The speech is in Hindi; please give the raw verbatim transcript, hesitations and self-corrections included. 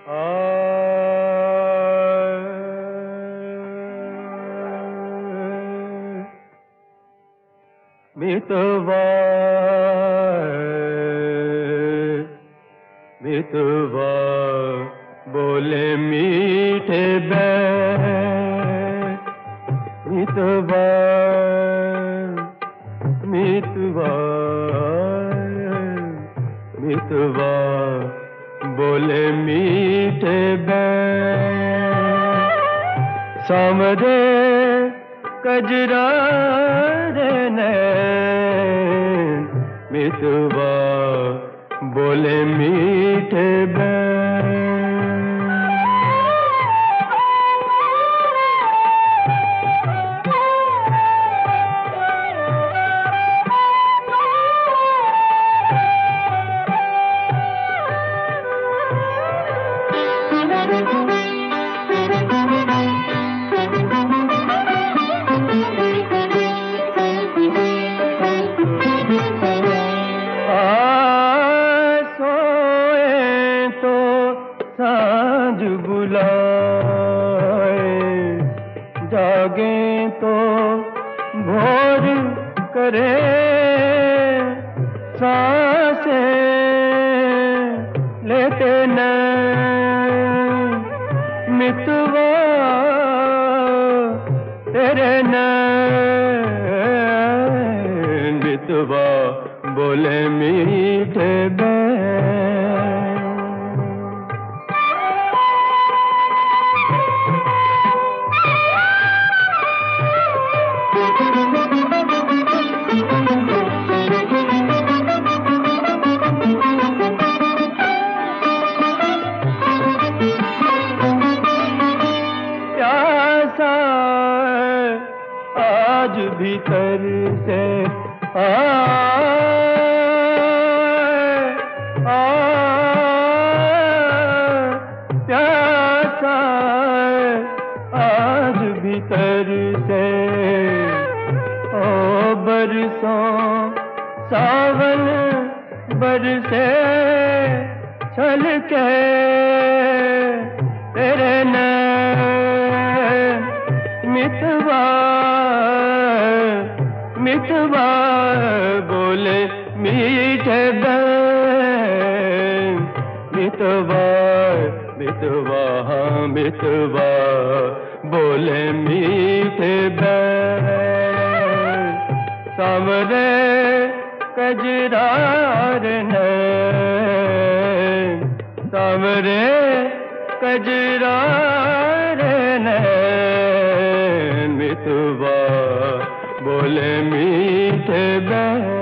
मितवा मितवा बोले मीठे बैर, मितवा मितवा मितवा बोले मीठे बैर, सामरे कजरारे नैन, मितवा बोले मीठे बैर। सांझ बुलाए, जागे तो भोर करे, सांसें लेते न मितवा तेरे न मितवा बोले मीठे बैर। आज भीतर से आ, आ, प्यासा आज भीतर से, ओ बरसों सावन बरसे छलके तेरे नैन, मितवा मितवा बोले मीठे बैर, मितवा मितवा हाँ मितवा बोले मीठे बैर, सामरे कजरार नैन, सामरे कजरार नैन, मितवा बोले मीठे बैर।